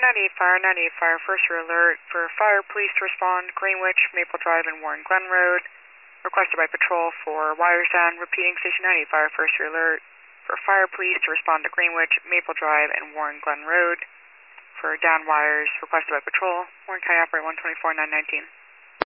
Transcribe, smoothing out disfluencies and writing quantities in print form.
988 Fire, first alert for fire police to respond, Greenwich, Maple Drive, and Warren Glen Road. Requested by patrol for wires down. Repeating, Station 98 Fire, first alert for fire police to respond to Greenwich, Maple Drive, and Warren Glen Road. For down wires, requested by patrol, Warren County Operator 124-919.